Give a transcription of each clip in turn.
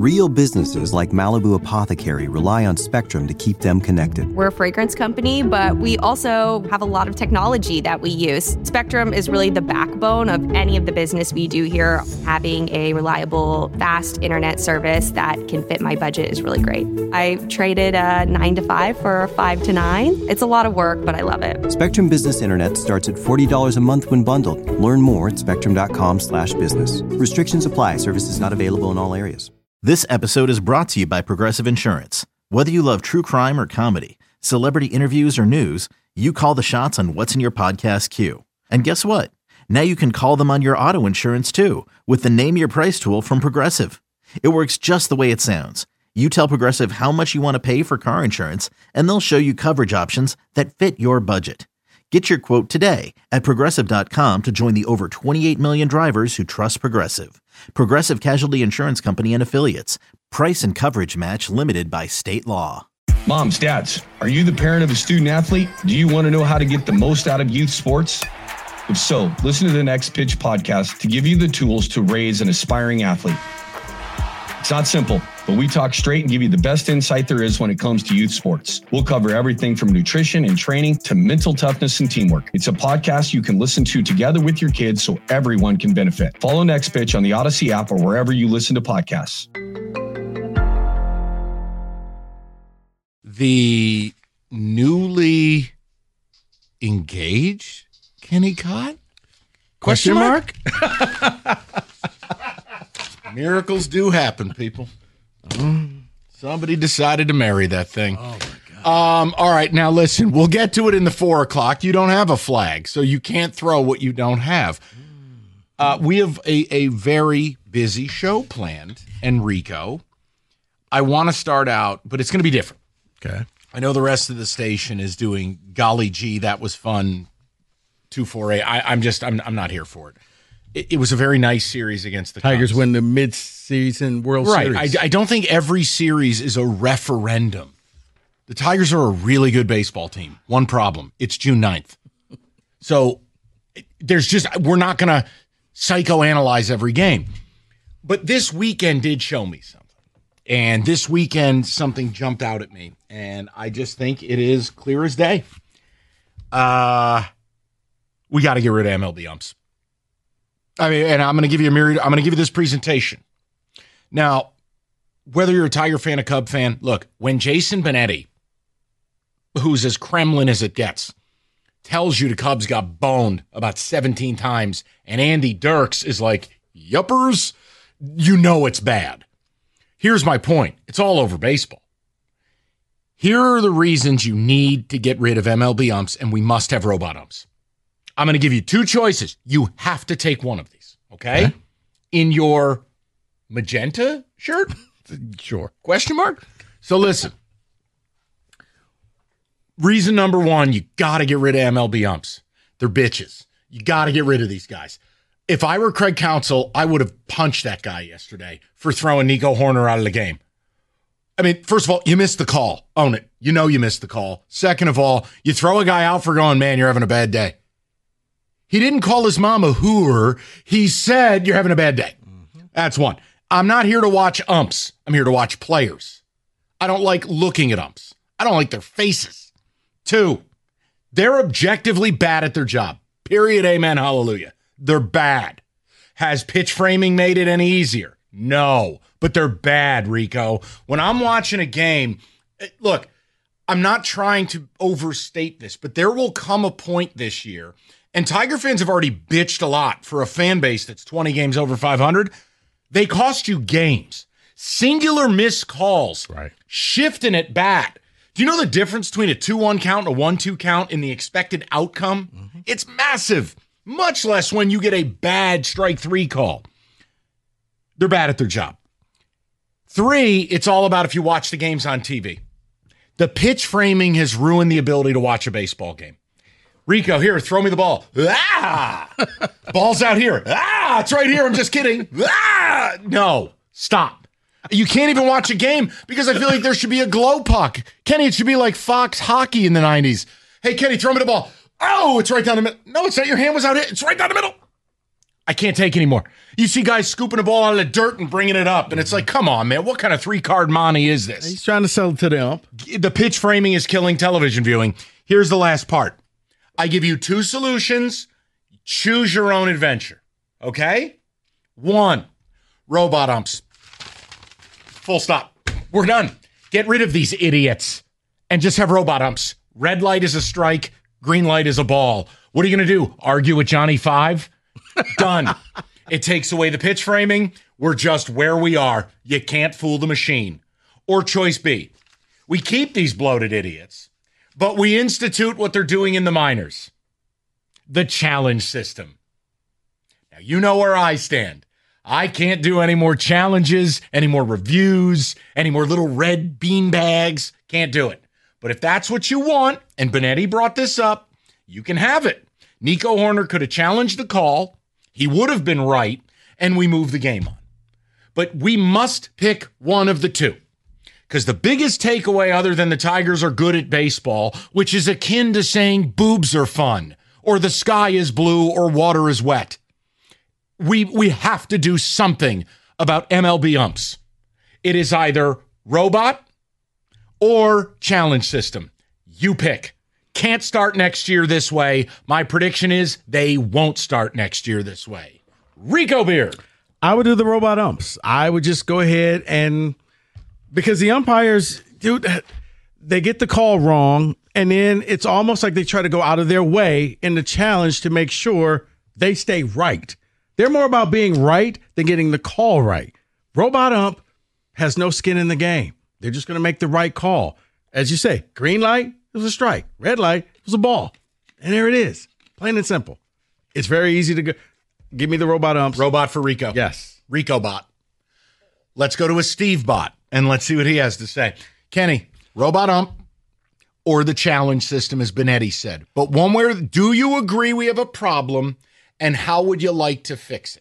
Real businesses like Malibu Apothecary rely on Spectrum to keep them connected. We're a fragrance company, but we also have a lot of technology that we use. Spectrum is really the backbone of any of the business we do here. Having a reliable, fast internet service that can fit my budget is really great. I traded a 9 to 5 for a 5 to 9. It's a lot of work, but I love it. Spectrum Business Internet starts at $40 a month when bundled. Learn more at spectrum.com/business. Restrictions apply. Services not available in all areas. This episode is brought to you by Progressive Insurance. Whether you love true crime or comedy, celebrity interviews or news, you call the shots on what's in your podcast queue. And guess what? Now you can call them on your auto insurance too with the Name Your Price tool from Progressive. It works just the way it sounds. You tell Progressive how much you want to pay for car insurance, and they'll show you coverage options that fit your budget. Get your quote today at Progressive.com to join the over 28 million drivers who trust Progressive. Progressive Casualty Insurance Company and Affiliates. Price and coverage match limited by state law. Moms, dads, are you the parent of a student athlete? Do you want to know how to get the most out of youth sports? If so, listen to the Next Pitch podcast to give you the tools to raise an aspiring athlete. It's not simple, but we talk straight and give you the best insight there is when it comes to youth sports. We'll cover everything from nutrition and training to mental toughness and teamwork. It's a podcast you can listen to together with your kids so everyone can benefit. Follow Next Pitch on the Odyssey app or wherever you listen to podcasts. The newly engaged Kenny Cott? Question mark? Miracles do happen, people. Somebody decided to marry that thing. Oh, my God. All right, now listen, we'll get to it in the 4 o'clock. You don't have a flag, so you can't throw what you don't have. We have a very busy show planned, Enrico. I want to start out, but it's going to be different. Okay. I know the rest of the station is doing golly gee, that was fun, 2-4-8. I'm not here for it. It was a very nice series against the Tigers Cubs. win the mid-season World Series. Right. I don't think every series is a referendum. The Tigers are a really good baseball team. One problem, it's June 9th. So we're not going to psychoanalyze every game. But this weekend did show me something. And this weekend, something jumped out at me. And I just think it is clear as day. We got to get rid of MLB umps. I mean, and I'm going to give you this presentation. Now, whether you're a Tiger fan, a Cub fan, look, when Jason Benetti, who's as Kremlin as it gets, tells you the Cubs got boned about 17 times, and Andy Dirks is like, yuppers, you know it's bad. Here's my point. It's all over baseball. Here are the reasons you need to get rid of MLB umps, and we must have robot umps. I'm going to give you 2 choices. You have to take one of these, okay? In your magenta shirt? Sure. Question mark? So listen. Reason number 1, you got to get rid of MLB umps. They're bitches. You got to get rid of these guys. If I were Craig Counsell, I would have punched that guy yesterday for throwing Nico Horner out of the game. I mean, first of all, you missed the call. Own it. You know you missed the call. Second of all, you throw a guy out for going, man, you're having a bad day. He didn't call his mom a hooer. He said, you're having a bad day. Mm-hmm. That's one. I'm not here to watch umps. I'm here to watch players. I don't like looking at umps. I don't like their faces. 2, they're objectively bad at their job. Period. Amen. Hallelujah. They're bad. Has pitch framing made it any easier? No. But they're bad, Rico. When I'm watching a game, look, I'm not trying to overstate this, but there will come a point this year. And Tiger fans have already bitched a lot for a fan base that's 20 games over 500. They cost you games. Singular missed calls. Right. Shifting at bat. Do you know the difference between a 2-1 count and a 1-2 count in the expected outcome? Mm-hmm. It's massive. Much less when you get a bad strike 3 call. They're bad at their job. 3, it's all about if you watch the games on TV. The pitch framing has ruined the ability to watch a baseball game. Rico, here, throw me the ball. Ah! Ball's out here. Ah! It's right here. I'm just kidding. Ah! No, stop. You can't even watch a game because I feel like there should be a glow puck. Kenny, it should be like Fox hockey in the 90s. Hey, Kenny, throw me the ball. Oh, it's right down the middle. No, it's not. Your hand was out here. It's right down the middle. I can't take anymore. You see guys scooping a ball out of the dirt and bringing it up, and it's like, come on, man, what kind of 3-card money is this? He's trying to sell it to the ump. The pitch framing is killing television viewing. Here's the last part. I give you 2 solutions. Choose your own adventure. Okay? 1, robot umps. Full stop. We're done. Get rid of these idiots and just have robot umps. Red light is a strike. Green light is a ball. What are you going to do? Argue with Johnny Five? Done. It takes away the pitch framing. We're just where we are. You can't fool the machine. Or choice B. We keep these bloated idiots, but we institute what they're doing in the minors. The challenge system. Now, you know where I stand. I can't do any more challenges, any more reviews, any more little red bean bags. Can't do it. But if that's what you want, and Benetti brought this up, you can have it. Nico Horner could have challenged the call. He would have been right, and we move the game on. But we must pick one of the two. Because the biggest takeaway, other than the Tigers are good at baseball, which is akin to saying boobs are fun, or the sky is blue, or water is wet. We have to do something about MLB umps. It is either robot or challenge system. You pick. Can't start next year this way. My prediction is they won't start next year this way. Rico Beard. I would do the robot umps. I would just go ahead and, because the umpires, dude, they get the call wrong, and then it's almost like they try to go out of their way in the challenge to make sure they stay right. They're more about being right than getting the call right. Robot ump has no skin in the game. They're just going to make the right call. As you say, green light, it was a strike. Red light, it was a ball. And there it is. Plain and simple. It's very easy to go. Give me the robot umps. Robot for Rico. Yes. Rico bot. Let's go to a Steve bot, and let's see what he has to say. Kenny, robot ump or the challenge system, as Benetti said. But one where, do you agree we have a problem, and how would you like to fix it?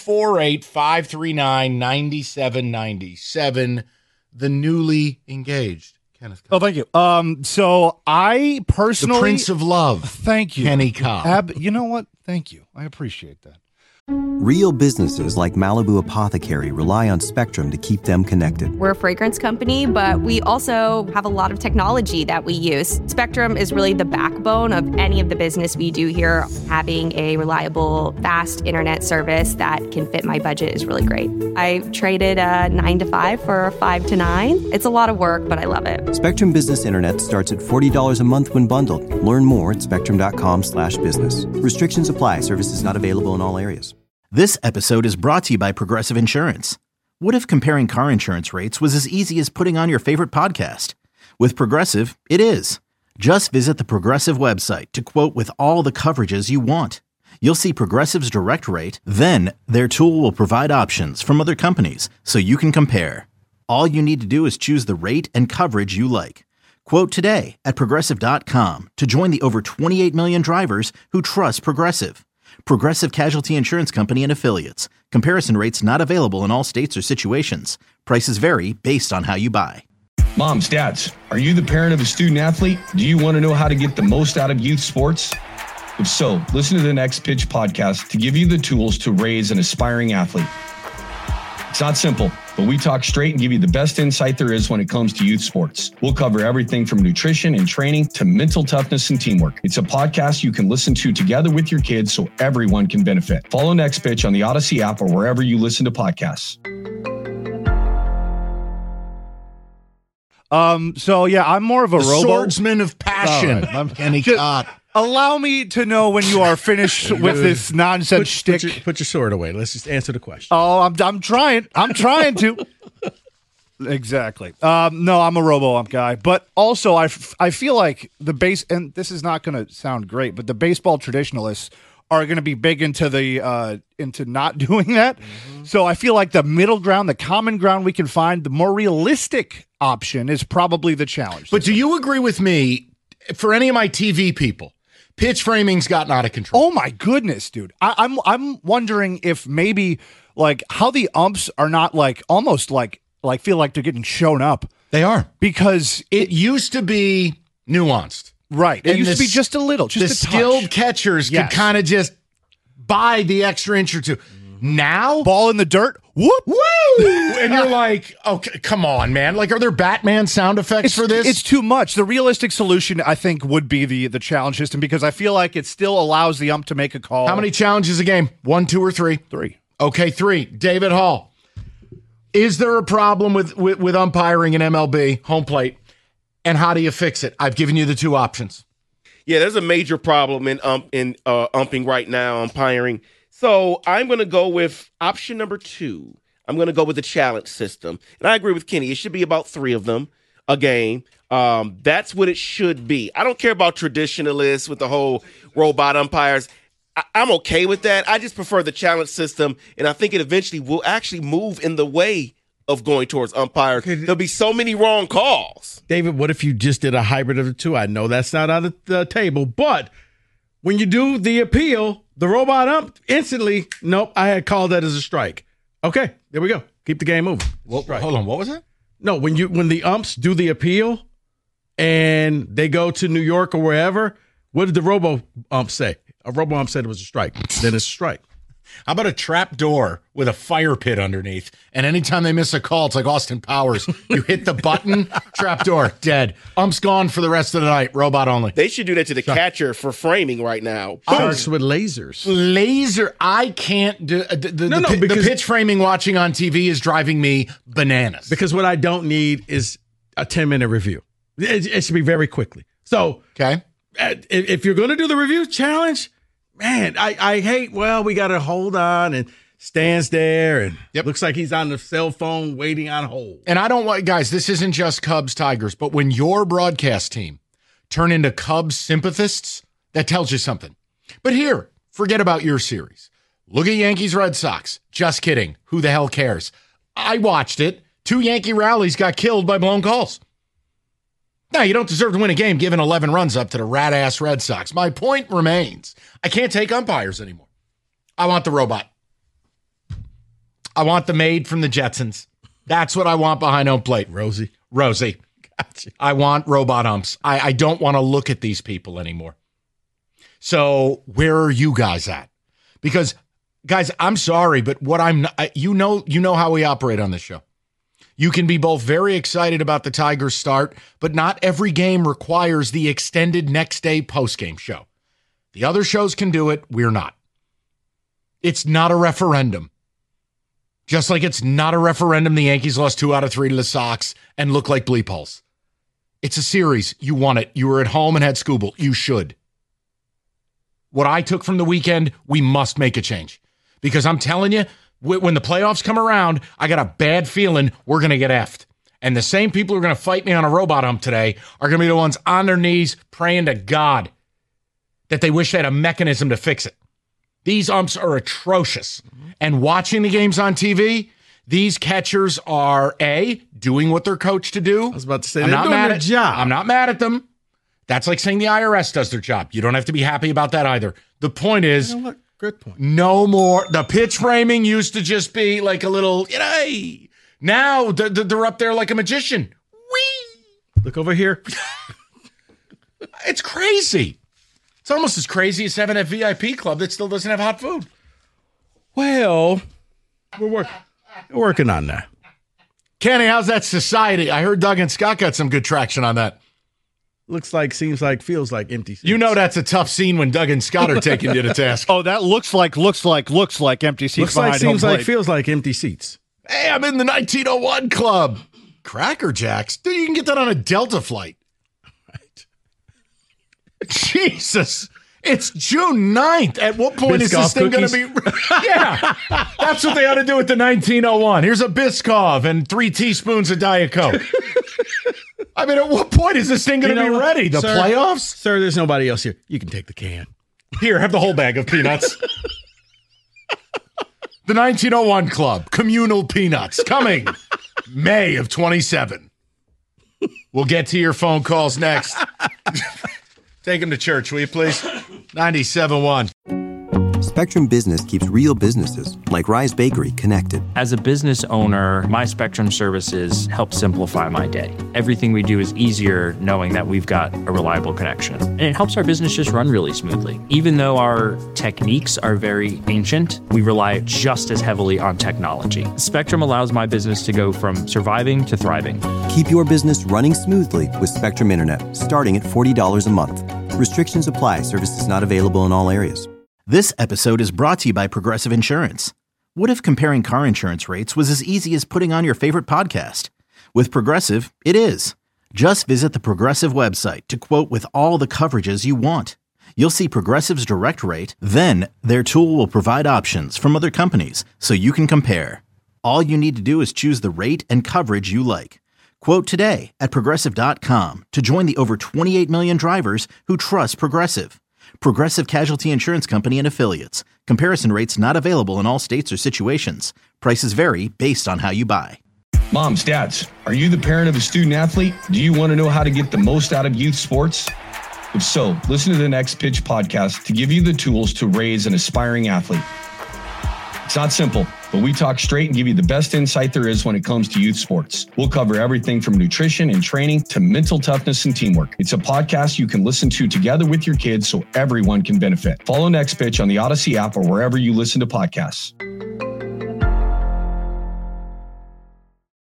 248-539-9797, the newly engaged. Kenneth Cobb. Oh, thank you. So I personally... The Prince of Love. Thank you. Kenny Cobb. You know what? Thank you. I appreciate that. Real businesses like Malibu Apothecary rely on Spectrum to keep them connected. We're a fragrance company, but we also have a lot of technology that we use. Spectrum is really the backbone of any of the business we do here. Having a reliable, fast internet service that can fit my budget is really great. I traded a 9 to 5 for a 5 to 9. It's a lot of work, but I love it. Spectrum Business Internet starts at $40 a month when bundled. Learn more at spectrum.com/business. Restrictions apply. Services not available in all areas. This episode is brought to you by Progressive Insurance. What if comparing car insurance rates was as easy as putting on your favorite podcast? With Progressive, it is. Just visit the Progressive website to quote with all the coverages you want. You'll see Progressive's direct rate, then their tool will provide options from other companies so you can compare. All you need to do is choose the rate and coverage you like. Quote today at Progressive.com to join the over 28 million drivers who trust Progressive. Progressive Casualty Insurance Company and Affiliates. Comparison rates not available in all states or situations. Prices vary based on how you buy. Moms, dads, are you the parent of a student athlete? Do you want to know how to get the most out of youth sports? If so, listen to the Next Pitch podcast to give you the tools to raise an aspiring athlete. It's not simple, but we talk straight and give you the best insight there is when it comes to youth sports. We'll cover everything from nutrition and training to mental toughness and teamwork. It's a podcast you can listen to together with your kids so everyone can benefit. Follow Next Pitch on the Odyssey app or wherever you listen to podcasts. So yeah, I'm more of a robo Swordsman of passion. Kenny Cobb. Allow me to know when you are finished with this nonsense shtick. Put your sword away. Let's just answer the question. Oh, I'm trying. I'm trying to. Exactly. No, I'm a robo-ump guy. But also, I feel like the base, and this is not going to sound great, but the baseball traditionalists are going to be big into the into not doing that. Mm-hmm. So I feel like the middle ground, the common ground we can find, the more realistic option is probably the challenge. But do you agree with me, for any of my TV people, pitch framing's gotten out of control? Oh my goodness, dude. I'm wondering if maybe like how the umps are not like almost like feel like they're getting shown up. They are. Because it used to be nuanced. Right. It And used to be just a little, just the a touch. skilled catchers could kind of just by the extra inch or two. Now, Ball in the dirt. Whoop. woo! And you're like, okay, come on, man. Like, are there Batman sound effects for this? It's too much. The realistic solution, I think, would be the challenge system, because I feel like it still allows the ump to make a call. How many challenges a game? 1, 2, or 3? 3. Okay, 3. David Hall. Is there a problem with umpiring in MLB, home plate? And how do you fix it? I've given you the 2 options. Yeah, there's a major problem in umping right now, umpiring. So I'm going to go with option number 2. I'm going to go with the challenge system. And I agree with Kenny. It should be about 3 of them a game. That's what it should be. I don't care about traditionalists with the whole robot umpires. I'm okay with that. I just prefer the challenge system, and I think it eventually will actually move in the way of going towards umpires. There'll be so many wrong calls. David, what if you just did a hybrid of the 2? I know that's not on the table, but when you do the appeal, the robot ump instantly, nope, I had called that as a strike. Okay, there we go. Keep the game moving. Hold on, what was that? No, when the umps do the appeal and they go to New York or wherever, what did the robo ump say? A robo ump said it was a strike. Then it's a strike. How about a trap door with a fire pit underneath? And anytime they miss a call, it's like Austin Powers. You hit the button, trap door, dead. Ump's gone for the rest of the night. Robot only. They should do that to the catcher for framing right now. Sharks with lasers. Laser. I can't do the pitch framing watching on TV is driving me bananas. Because what I don't need is a 10-minute review. It should be very quickly. So, okay, if you're going to do the review challenge, man, I hate, we got to hold on, and stands there and looks like he's on the cell phone waiting on hold. And I don't want, guys, this isn't just Cubs Tigers, but when your broadcast team turn into Cubs sympathists, that tells you something. But here, forget about your series. Look at Yankees Red Sox. Just kidding. Who the hell cares? I watched it. 2 Yankee rallies got killed by blown calls. Now, you don't deserve to win a game giving 11 runs up to the rat-ass Red Sox. My point remains. I can't take umpires anymore. I want the robot. I want the maid from the Jetsons. That's what I want behind home plate. Rosie. Gotcha. I want robot umps. I don't want to look at these people anymore. So where are you guys at? Because, guys, I'm sorry, but what I'm not, you know how we operate on this show. You can be both very excited about the Tigers start, but not every game requires the extended next day postgame show. The other shows can do it. We're not. It's not a referendum. Just like it's not a referendum the Yankees lost 2 out of 3 to the Sox and look like bleep holes. It's a series. You won it. You were at home and had Skubal. You should. What I took from the weekend, we must make a change. Because I'm telling you, when the playoffs come around, I got a bad feeling we're going to get effed. And the same people who are going to fight me on a robot ump today are going to be the ones on their knees praying to God that they wish they had a mechanism to fix it. These umps are atrocious. And watching the games on TV, these catchers are, A, doing what they're coached to do. I was about to say, they're doing their job. I'm not mad at them. That's like saying the IRS does their job. You don't have to be happy about that either. The point is, you know what? Good point. No more. The pitch framing used to just be like a little, now they're up there like a magician. Whee! Look over here. It's crazy. It's almost as crazy as having a VIP club that still doesn't have hot food. Well, we're working on that. Kenny, how's that society? I heard Doug and Scott got some good traction on that. Looks like, seems like, feels like empty seats. You know that's a tough scene when Doug and Scott are taking you to task. Oh, that looks like empty seats. Looks like, seems like, feels like empty seats. Hey, I'm in the 1901 club. Cracker Jacks? Dude, you can get that on a Delta flight. Right. Jesus. It's June 9th. At what point is this thing going to be? Yeah. That's what they ought to do with the 1901. Here's a Biscoff and 3 teaspoons of Diet Coke. I mean, at what point is this thing going to be ready? The playoffs? Sir, there's nobody else here. You can take the can. Here, have the whole bag of peanuts. The 1901 Club, communal peanuts, coming May of 27. We'll get to your phone calls next. Take them to church, will you please? 97.1. Spectrum Business keeps real businesses, like Rise Bakery, connected. As a business owner, my Spectrum services help simplify my day. Everything we do is easier knowing that we've got a reliable connection. And it helps our business just run really smoothly. Even though our techniques are very ancient, we rely just as heavily on technology. Spectrum allows my business to go from surviving to thriving. Keep your business running smoothly with Spectrum Internet, starting at $40 a month. Restrictions apply. Services not available in all areas. This episode is brought to you by Progressive Insurance. What if comparing car insurance rates was as easy as putting on your favorite podcast? With Progressive, it is. Just visit the Progressive website to quote with all the coverages you want. You'll see Progressive's direct rate, then their tool will provide options from other companies so you can compare. All you need to do is choose the rate and coverage you like. Quote today at Progressive.com to join the over 28 million drivers who trust Progressive. Progressive Casualty Insurance Company and Affiliates. Comparison rates not available in all states or situations. Prices vary based on how you buy. Moms, dads, are you the parent of a student athlete? Do you want to know how to get the most out of youth sports? If so, listen to the Next Pitch podcast to give you the tools to raise an aspiring athlete. It's not simple, but we talk straight and give you the best insight there is when it comes to youth sports. We'll cover everything from nutrition and training to mental toughness and teamwork. It's a podcast you can listen to together with your kids so everyone can benefit. Follow Next Pitch on the Odyssey app or wherever you listen to podcasts.